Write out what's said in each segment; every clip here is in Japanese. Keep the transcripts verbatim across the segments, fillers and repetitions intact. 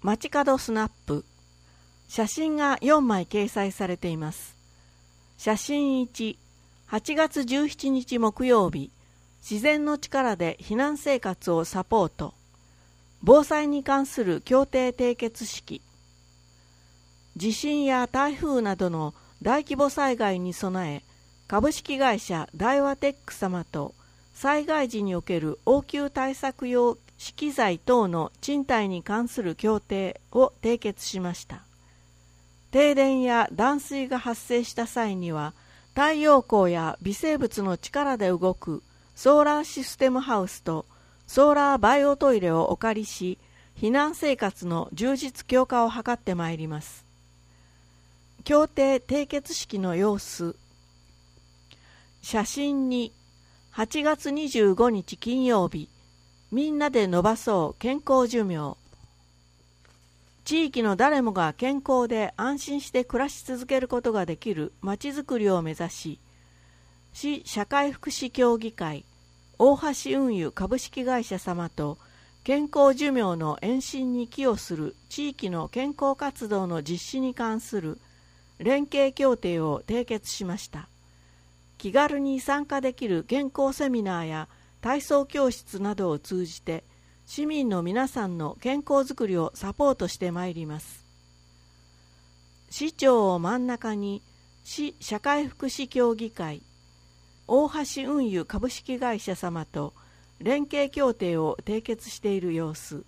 街角スナップ。写真がよんまい掲載されています。写真いち、はちがつじゅうしちにち木曜日、自然の力で避難生活をサポート。防災に関する協定締結式。地震や台風などの大規模災害に備え、株式会社大和テック様と災害時における応急対策用資機材等の賃貸に関する協定を締結しました。停電や断水が発生した際には、太陽光や微生物の力で動くソーラーシステムハウスとソーラーバイオトイレをお借りし、避難生活の充実強化を図ってまいります。協定締結式の様子。写真に、はちがつにじゅうごにち金曜日、みんなで伸ばそう健康寿命。地域の誰もが健康で安心して暮らし続けることができるまちづくりを目指し、市社会福祉協議会、大橋運輸株式会社様と健康寿命の延伸に寄与する地域の健康活動の実施に関する連携協定を締結しました。気軽に参加できる健康セミナーや体操教室などを通じて市民の皆さんの健康づくりをサポートしてまいります。市長を真ん中に市社会福祉協議会、大橋運輸株式会社様と連携協定を締結している様子。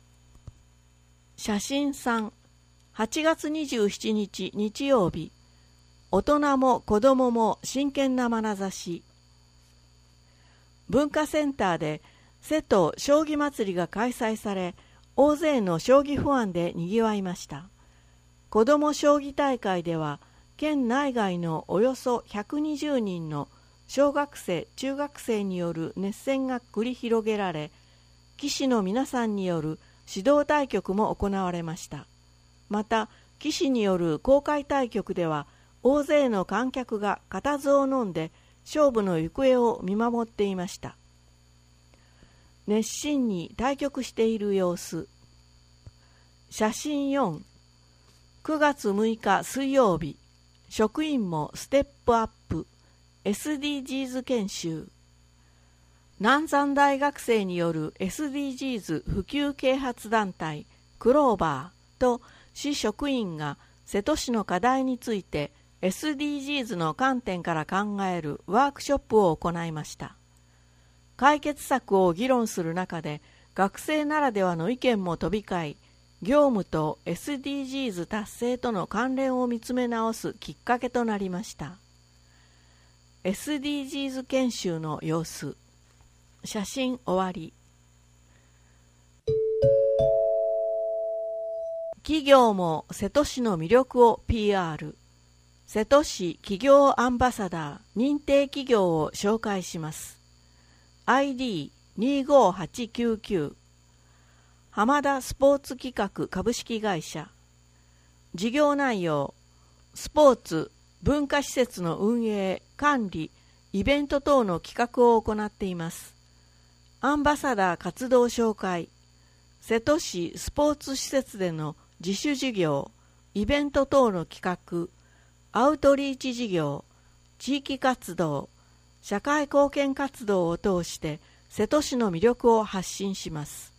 写真さん、はちがつにじゅうしちにち日曜日、大人も子どもも真剣な眼差し。文化センターで瀬戸将棋祭りが開催され、大勢の将棋ファンでにぎわいました。子ども将棋大会では、県内外のおよそひゃくにじゅうにんの小学生・中学生による熱戦が繰り広げられ、棋士の皆さんによる指導対局も行われました。また、棋士による公開対局では、大勢の観客が固唾を飲んで勝負の行方を見守っていました。熱心に対局している様子。写真よん、くがつむいか水曜日、職員もステップアップ エスディージーズ 研修。南山大学生による エスディージーズ 普及啓発団体クローバーと市職員が瀬戸市の課題について エスディージーズ の観点から考えるワークショップを行いました。解決策を議論する中で、学生ならではの意見も飛び交い、業務と エスディージーズ 達成との関連を見つめ直すきっかけとなりました。エスディージーズ 研修の様子。写真終わり。企業も瀬戸市の魅力を ピーアール。瀬戸市企業アンバサダー認定企業を紹介します。アイディーにごはちきゅうきゅう 浜田スポーツ企画株式会社。事業内容、スポーツ・文化施設の運営・管理・イベント等の企画を行っています。アンバサダー活動紹介、瀬戸市スポーツ施設での自主事業、イベント等の企画、アウトリーチ事業、地域活動、社会貢献活動を通して瀬戸市の魅力を発信します。